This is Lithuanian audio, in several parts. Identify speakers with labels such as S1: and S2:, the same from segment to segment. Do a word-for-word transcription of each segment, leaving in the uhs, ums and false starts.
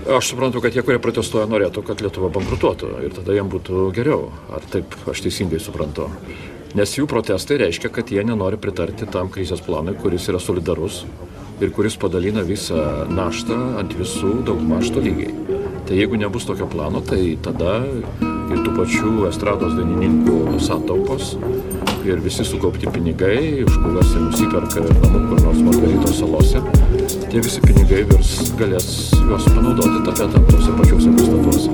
S1: Aš suprantu, kad tie, kurie protestuoja, norėtų, kad Lietuva bankrutuotų ir tada jiem būtų geriau. Ar taip aš teisingai suprantu? Nes jų protestai reiškia, kad jie nenori pritarti tam krizės planui, kuris yra solidarus ir kuris padalina visą naštą ant visų daugmaž tolygiai. Tai jeigu nebus tokio plano, tai tada ir tų pačių estrados dainininkų santaupos ir visi sukaupti pinigai, už kuriuos jie nusiperka namų kur nors Margaritos salose, tie visi pinigai virs galės juos panaudoti tapetam tose pačiuose pastatuose.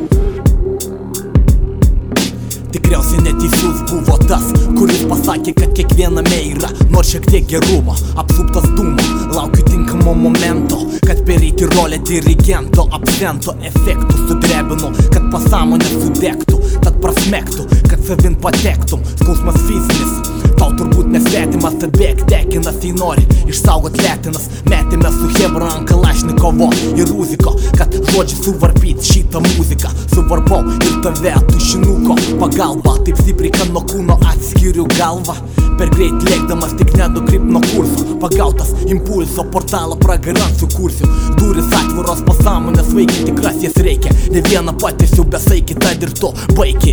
S2: Tikriausiai neteisus buvo tas, kuris pasakė, kad kiekviename yra nors šiek tiek gerumo, apsuptas dūmo. Laukiu tinkamo momento, kad pereiti rolę dirigento, absento efektų sudrebinu, kad pasąmonė sudegtų, tad prasmektų, kad savin patektum. Skausmas fizinis, tau turbūt nesvetimas, tad bėk tekinas, jei nori išsaugot lėtinas. Metėme su Hebra ant Kalašnikovo ir Ruziko, kad žodžiai suvarpyt šitą muziką. Suvarpau ir tave tušinuko pagalba, taip stipriai, kad nuo kūno atskiriu galvą. Per greit lėkdamas tik nenukryp nuo kurso, pagautas impulso portalą pragarant sukursiu. Duris atviros pasąmonės vaikį, tikras jas reikia. Ne vieną patirsiu besaikį, tad ir to baigi.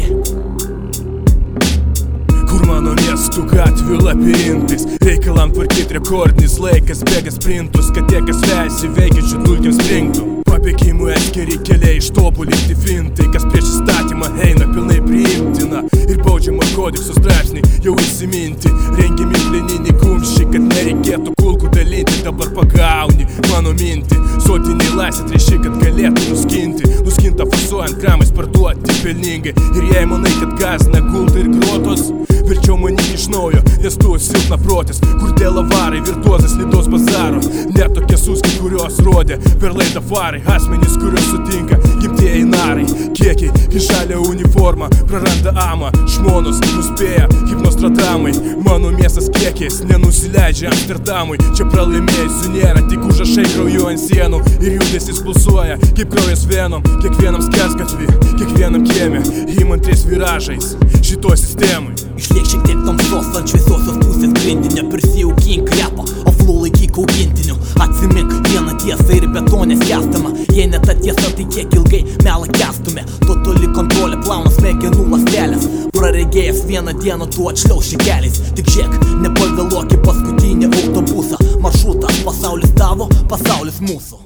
S3: Kur mano miestų gatvių labirintais, reikalam tvarkyt rekordinis laikas, bėga sprintus, kad tie, kas vejasi veikiančių dulkėm springtų. Pabėgimų atskiri keliai ištobulinti fintai, kas prieš įstatymą eina pilnai priimtina. Ir baudžiamo kodekso straipsniai jau įsiminti, rengiami pleniniai kumščiai, kad nereikėtų kulkų dalinti. Dabar pagauni mano mintį, sotiniai laisvė trėši, kad galėtų nuskinti. Nuskinta fasuojant gramais parduoti pelningai. Ir jei manai, kad gazina gulta ir grotos, verčiau manyt iš naujo, nes tu silpna protis, kur dėl avarai virtuozas lydos bazaro. Ne tokie suskiai, kurios rodė per laidą farai, asmenys, kurios sutinka gimtieji narai. Kiekiai, kai žalia uniforma praranda amą, žmonos nuspėja hipnostradamai. Mano miestas kiekiais nenusileidžia Amsterdamui, čia pralaimėjusių nėra, tik užrašai krauju ant sienų ir judesys pulsuoja kaip kraujas venom. Kiekvienam skersgatvy, kiekvienam kieme, įmantriais viražais šitoj sistemai.
S2: Išliek šiek tiek tamsos ant šviesiosios pusės grindinio, prisijaukink repą, o flow laikyk augintiniu. Atsimink vieną tiesą ir betonės kestama, jei ne ta tiesa, tai kiek ilgai melą kestume. Totali kontrolė plauna smegenų ląstelės, praregėjęs vieną dieną tu atšliauši keliais. Tik žiek, nepavėluok į paskutinį autobusą, maršrutas, pasaulis tavo, pasaulis mūsų.